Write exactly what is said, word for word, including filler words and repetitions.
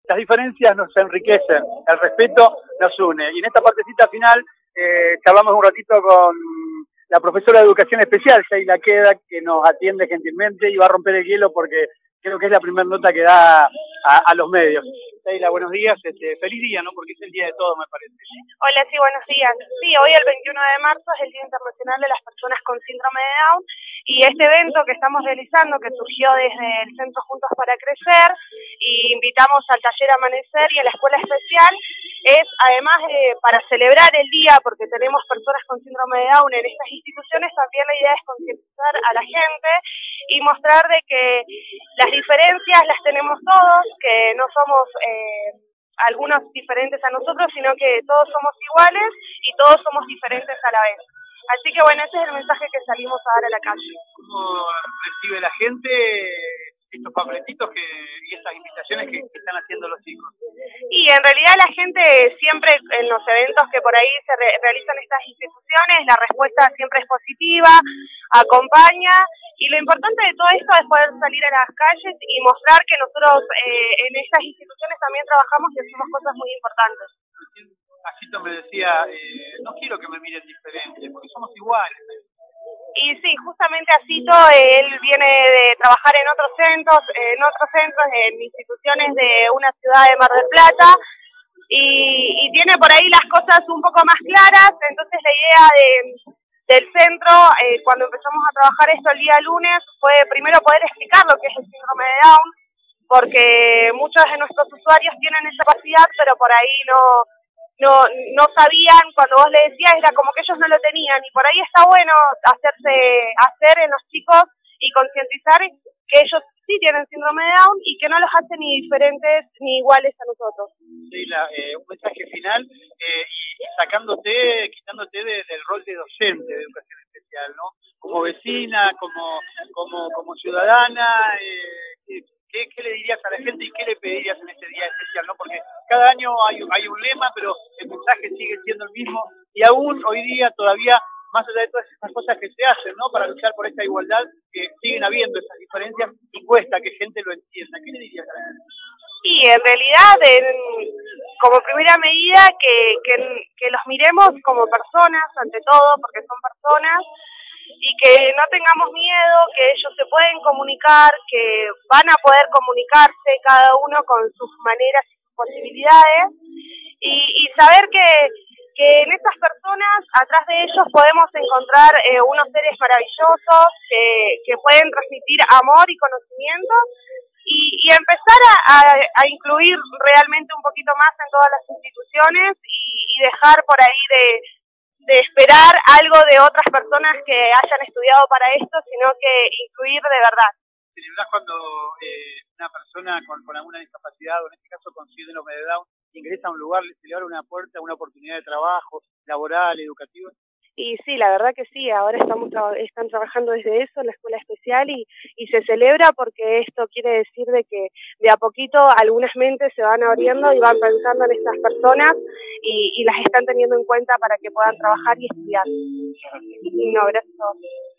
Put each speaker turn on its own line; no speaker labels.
las diferencias nos enriquecen, el respeto nos une. Y en esta partecita final eh, charlamos un ratito con la profesora de Educación Especial, Sheila Queda, que nos atiende gentilmente y va a romper el hielo porque creo que es la primera nota que da a, a los medios. Sheila, buenos días, este, feliz día, ¿no? Porque es el día de todos, me parece.
Hola, sí, buenos días. Sí, hoy el veintiuno de marzo es el Día Internacional de las Personas con Síndrome de Down y este evento que estamos realizando, que surgió desde el Centro Juntos para Crecer, y invitamos al taller Amanecer y a la Escuela Especial, es además de, para celebrar el día, porque tenemos personas con síndrome de Down en estas instituciones, también la idea es concientizar a la gente y mostrar de que las diferencias las tenemos todos, que no somos eh, algunos diferentes a nosotros, sino que todos somos iguales y todos somos diferentes a la vez. Así que bueno, ese es el mensaje que salimos a dar a la calle.
¿Cómo recibe la gente estos papeletitos que, y estas invitaciones que, que están haciendo los chicos?
Y en realidad la gente siempre en los eventos que por ahí se re realizan estas instituciones, la respuesta siempre es positiva, acompaña, y lo importante de todo esto es poder salir a las calles y mostrar que nosotros eh, en estas instituciones también trabajamos y hacemos cosas muy importantes.
Agito me decía, eh, no quiero que me miren diferente, porque somos iguales.
Y sí, justamente Agito, él viene de trabajar en otros centros, en otros centros, en instituciones de una ciudad de Mar del Plata, y, y tiene por ahí las cosas un poco más claras. Entonces la idea de, del centro, eh, cuando empezamos a trabajar esto el día lunes, fue primero poder explicar lo que es el síndrome de Down, porque muchos de nuestros usuarios tienen esa capacidad, pero por ahí no... No, no sabían, cuando vos le decías era como que ellos no lo tenían, y por ahí está bueno hacerse hacer en los chicos y concientizar que ellos sí tienen síndrome de Down y que no los hace ni diferentes ni iguales a nosotros.
Sheila, eh, un mensaje final eh, y sacándote, quitándote de, del rol de docente de Educación Especial, ¿no? Como vecina, como, como, como ciudadana, eh, ¿Qué, ¿qué le dirías a la gente y qué le pedirías en este día especial, ¿no? Porque cada año hay, hay un lema, pero el mensaje sigue siendo el mismo, y aún hoy día todavía, más allá de todas esas cosas que se hacen, ¿no? Para luchar por esta igualdad, que siguen habiendo esas diferencias y cuesta que gente lo entienda. ¿Qué le dirías a la gente?
Sí, en realidad, en, como primera medida, que, que, que los miremos como personas, ante todo, porque son personas, y que no tengamos miedo, que ellos se pueden comunicar, que van a poder comunicarse cada uno con sus maneras y sus posibilidades, y, y saber que, que en estas personas, atrás de ellos podemos encontrar eh, unos seres maravillosos que, que pueden transmitir amor y conocimiento, y, y empezar a, a, a incluir realmente un poquito más en todas las instituciones, y, y dejar por ahí de de esperar algo de otras personas que hayan estudiado para esto, sino que incluir de verdad.
¿Celebrás cuando eh, una persona con, con alguna discapacidad, o en este caso con síndrome de Down, ingresa a un lugar, se le abre una puerta, una oportunidad de trabajo, laboral, educativa?
Y sí, la verdad que sí, ahora estamos están trabajando desde eso en la Escuela Especial, y, y se celebra porque esto quiere decir de que de a poquito algunas mentes se van abriendo y van pensando en estas personas y, y las están teniendo en cuenta para que puedan trabajar y estudiar. No, gracias a vos.